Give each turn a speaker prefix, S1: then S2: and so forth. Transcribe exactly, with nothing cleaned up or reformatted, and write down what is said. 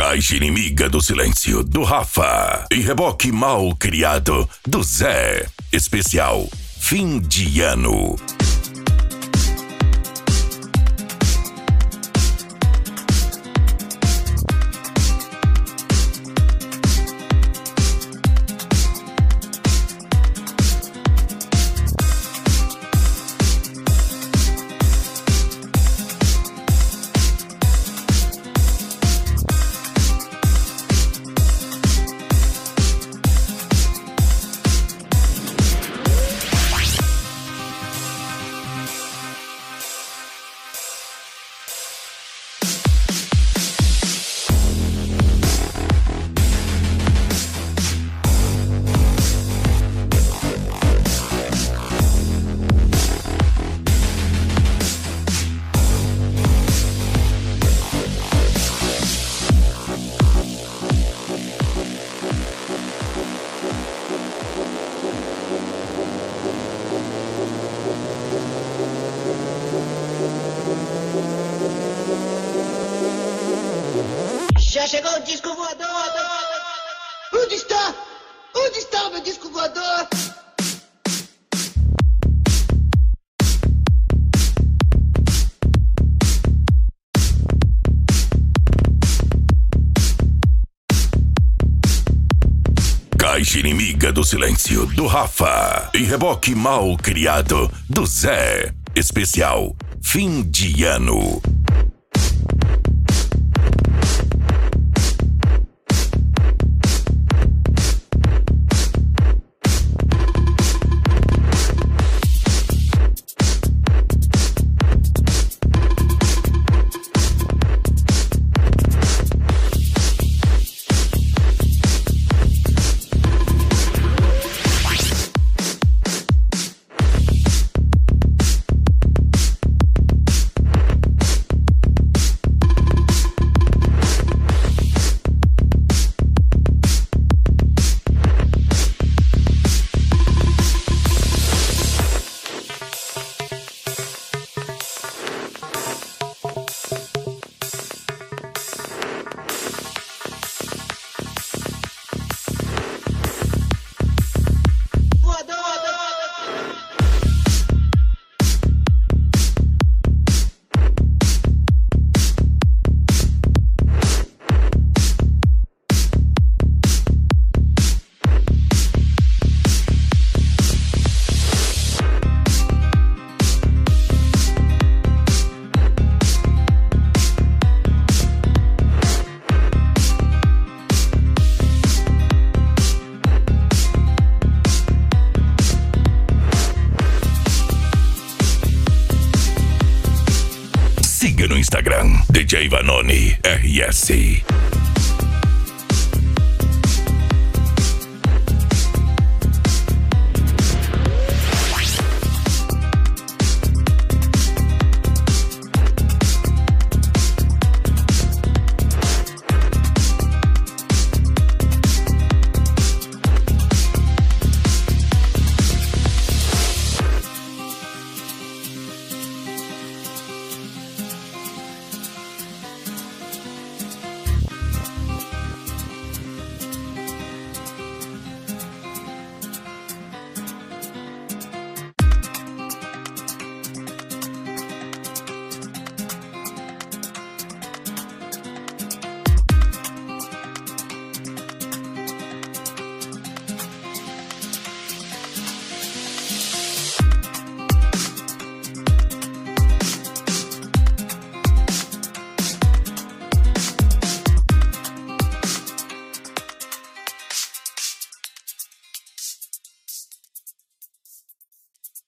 S1: Caixa Inimiga do Silêncio, do Rafa. E Reboque Mal Criado, do Zé. Especial Fim de Ano.
S2: Já chegou o disco voador! Onde está? Onde está o meu disco voador?
S1: Caixa Inimiga do Silêncio, do Rafa. E Reboque Mal Criado, do Zé. Especial Fim de Ano. Siga no Instagram, D J Vanoni R S.